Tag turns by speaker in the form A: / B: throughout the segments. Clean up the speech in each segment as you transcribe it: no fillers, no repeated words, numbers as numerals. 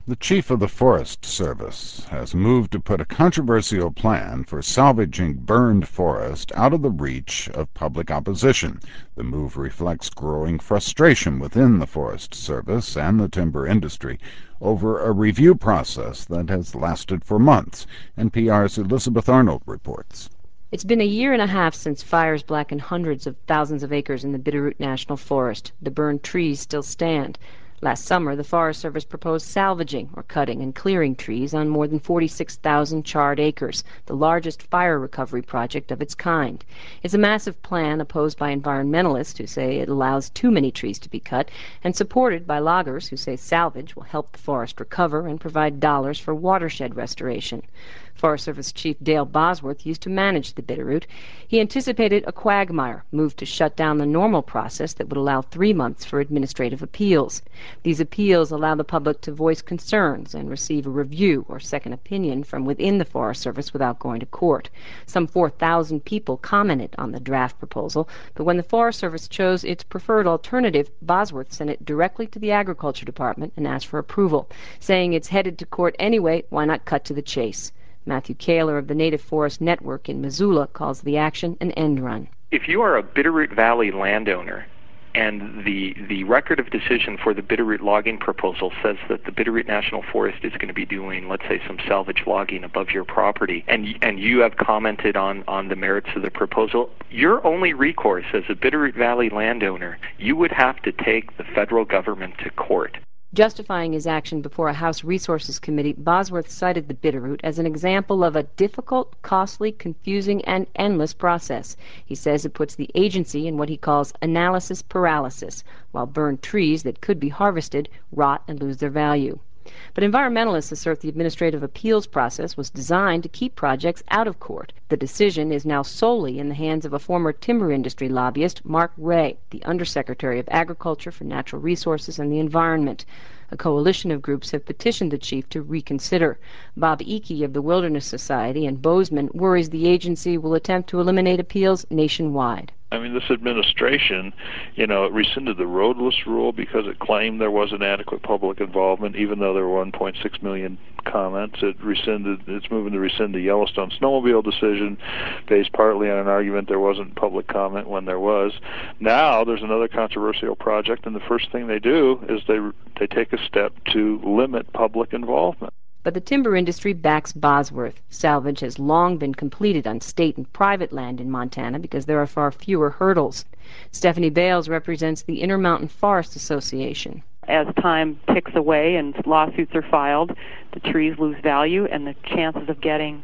A: The chief of the Forest Service has moved to put a controversial plan for salvaging burned forest out of the reach of public opposition. The move reflects growing frustration within the Forest Service and the timber industry over a review process that has lasted for months. NPR's Elizabeth Arnold reports.
B: It's been a year and a half since fires blackened hundreds of thousands of acres in the Bitterroot National Forest. The burned trees still stand. Last summer, the Forest Service proposed salvaging, or cutting and clearing trees on more than 46,000 charred acres, the largest fire recovery project of its kind. It's a massive plan opposed by environmentalists who say it allows too many trees to be cut, and supported by loggers who say salvage will help the forest recover and provide dollars for watershed restoration. Forest Service Chief Dale Bosworth used to manage the Bitterroot. He anticipated a quagmire, moved to shut down the normal process that would allow 3 months for administrative appeals. These appeals allow the public to voice concerns and receive a review or second opinion from within the Forest Service without going to court. Some 4,000 people commented on the draft proposal, but when the Forest Service chose its preferred alternative, Bosworth sent it directly to the Agriculture Department and asked for approval, saying it's headed to court anyway, why not cut to the chase? Matthew Kaler of the Native Forest Network in Missoula calls the action an end run.
C: If you are a Bitterroot Valley landowner and the record of decision for the Bitterroot logging proposal says that the Bitterroot National Forest is going to be doing, let's say, some salvage logging above your property, and you have commented on the merits of the proposal, your only recourse as a Bitterroot Valley landowner, you would have to take the federal government to court.
B: Justifying his action before a House Resources Committee, Bosworth cited the Bitterroot as an example of a difficult, costly, confusing, and endless process. He says it puts the agency in what he calls analysis paralysis, while burned trees that could be harvested rot and lose their value. But environmentalists assert the administrative appeals process was designed to keep projects out of court. The decision is now solely in the hands of a former timber industry lobbyist, Mark Ray, the Undersecretary of Agriculture for Natural Resources and the Environment. A coalition of groups have petitioned the chief to reconsider. Bob Eakey of the Wilderness Society and Bozeman worries the agency will attempt to eliminate appeals nationwide.
D: I mean, this administration, it rescinded the roadless rule because it claimed there wasn't adequate public involvement, even though there were 1.6 million comments. It's moving to rescind the Yellowstone snowmobile decision based partly on an argument there wasn't public comment when there was. Now there's another controversial project, and the first thing they do is they take a step to limit public involvement.
B: But the timber industry backs Bosworth. Salvage has long been completed on state and private land in Montana because there are far fewer hurdles. Stephanie Bales represents the Intermountain Forest Association.
E: As time ticks away and lawsuits are filed, the trees lose value, and the chances of getting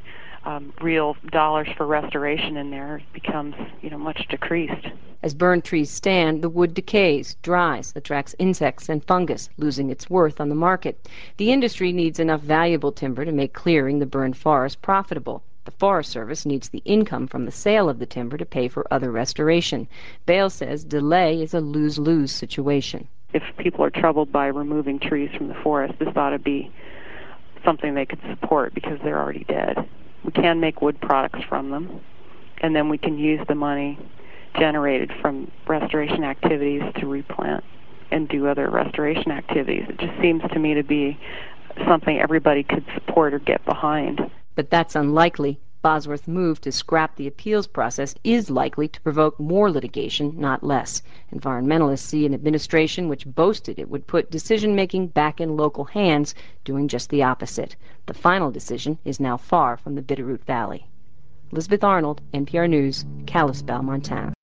E: real dollars for restoration in there becomes, much decreased.
B: As burned trees stand, the wood decays, dries, attracts insects and fungus, losing its worth on the market. The industry needs enough valuable timber to make clearing the burned forest profitable. The Forest Service needs the income from the sale of the timber to pay for other restoration. Bale says delay is a lose-lose situation.
E: If people are troubled by removing trees from the forest, this ought to be something they could support because they're already dead. We can make wood products from them, and then we can use the money generated from restoration activities to replant and do other restoration activities. It just seems to me to be something everybody could support or get behind.
B: But that's unlikely. Bosworth's move to scrap the appeals process is likely to provoke more litigation, not less. Environmentalists see an administration which boasted it would put decision-making back in local hands, doing just the opposite. The final decision is now far from the Bitterroot Valley. Elizabeth Arnold, NPR News, Kalispell, Montana.